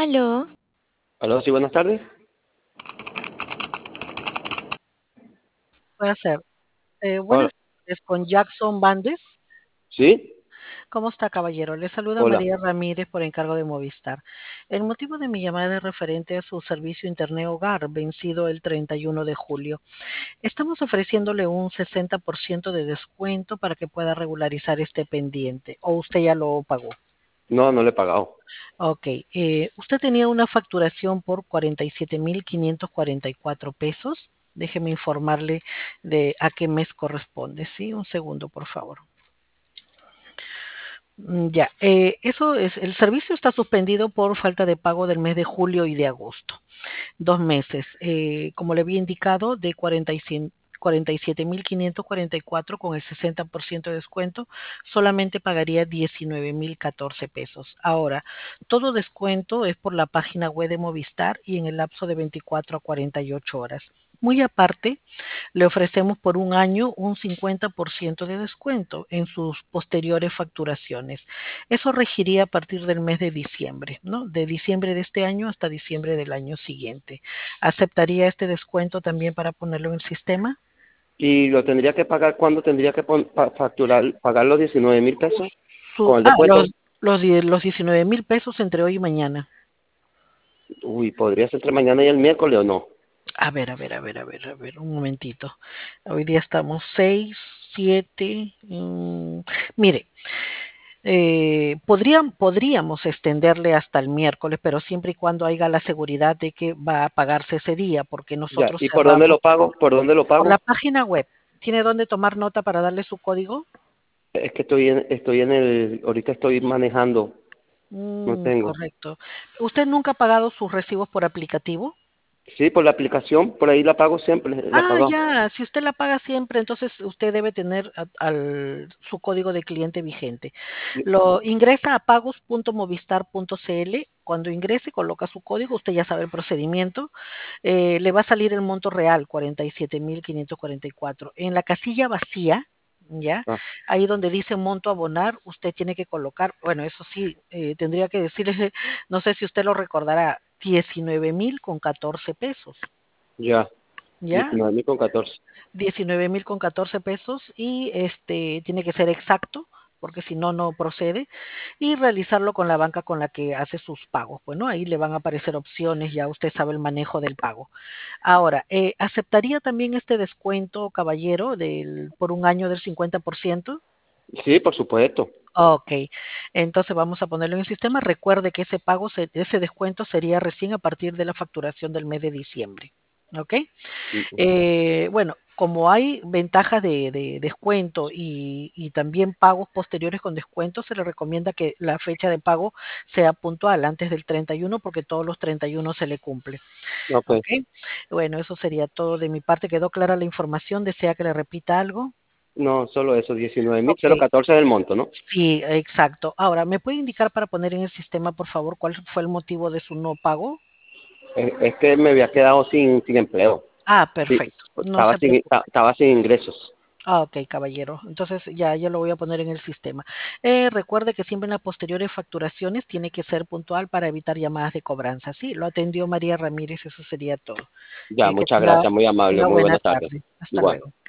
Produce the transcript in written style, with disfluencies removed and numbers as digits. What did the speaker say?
Aló, Aló, sí, buenas tardes. Puede ser. Buenas Hola. tardes, con Jackson Bandes. ¿Sí? ¿Cómo está, caballero? Le saluda Hola. María Ramírez por encargo de Movistar. El motivo de mi llamada es referente a su servicio Internet Hogar, vencido el 31 de julio. Estamos ofreciéndole un 60% de descuento para que pueda regularizar este pendiente. ¿O usted ya lo pagó? No, no le he pagado. Ok. Usted tenía una facturación por 47.544 pesos. Déjeme informarle de a qué mes corresponde, ¿sí? Un segundo, por favor. Ya, eso es, el servicio está suspendido por falta de pago del mes de julio y de agosto. 2 meses, como le había indicado, de 47.544 con el 60% de descuento, solamente pagaría 19.014 pesos. Ahora, todo descuento es por la página web de Movistar y en el lapso de 24 a 48 horas. Muy aparte, le ofrecemos por un año un 50% de descuento en sus posteriores facturaciones. Eso regiría a partir del mes de diciembre, ¿no? De diciembre de este año hasta diciembre del año siguiente. ¿Aceptaría este descuento también para ponerlo en el sistema? ¿Y lo tendría que pagar cuándo tendría que facturar, pagar los 19.000 pesos Su, con el ah, descuento? los 19.000 pesos entre hoy y mañana. Uy, ¿podría ser entre mañana y el miércoles o no? A ver, un momentito. Hoy día estamos 6, 7. Mire, podríamos extenderle hasta el miércoles, pero siempre y cuando haya la seguridad de que va a pagarse ese día, porque Ya. nosotros ¿Y por dónde cerramos lo pago? ¿Por dónde lo por la pago? página web. ¿Tiene dónde tomar nota para darle su código? Es que ahorita estoy manejando, no tengo. Correcto. ¿Usted nunca ha pagado sus recibos por aplicativo? Sí, por la aplicación, por ahí la pago siempre, la he Ah, pagado. ya, si usted la paga siempre, entonces usted debe tener su código de cliente vigente. Lo ingresa a pagos.movistar.cl. Cuando ingrese, coloca su código, usted ya sabe el procedimiento. Le va a salir el monto real, 47.544. En la casilla vacía, ¿ya? Ah, Ahí donde dice monto a abonar, usted tiene que colocar, bueno, eso sí, tendría que decirle, no sé si usted lo recordará, 19.014 pesos. ya, ¿Ya? 19.014. 19.014 pesos y tiene que ser exacto porque si no, no procede y realizarlo con la banca con la que hace sus pagos. Bueno, ahí le van a aparecer opciones, ya usted sabe el manejo del pago. Ahora, ¿aceptaría también este descuento, caballero, por un año del 50%? Sí, por supuesto. Ok, entonces vamos a ponerlo en el sistema. Recuerde que ese pago, ese descuento sería recién a partir de la facturación del mes de diciembre. ¿Ok? Bueno, como hay ventajas de descuento y también pagos posteriores con descuento, se le recomienda que la fecha de pago sea puntual antes del 31 porque todos los 31 se le cumple. Ok. ¿Ok? Bueno, eso sería todo de mi parte. ¿Quedó clara la información? ¿Desea que le repita algo? No, solo eso, 19.000, Ok, 014 es el monto, ¿no? sí, exacto. Ahora, ¿me puede indicar para poner en el sistema, por favor, cuál fue el motivo de su no pago? Es que me había quedado sin empleo. Ah, Sí, perfecto. No estaba se preocupe. estaba sin ingresos. Ah, ok, caballero. Entonces ya lo voy a poner en el sistema. Recuerde que siempre en las posteriores facturaciones tiene que ser puntual para evitar llamadas de cobranza. Sí, lo atendió María Ramírez, eso sería todo. Ya, Que muchas gracias, muy amable, tenga muy buena buenas tardes. tarde. Hasta Igual. luego.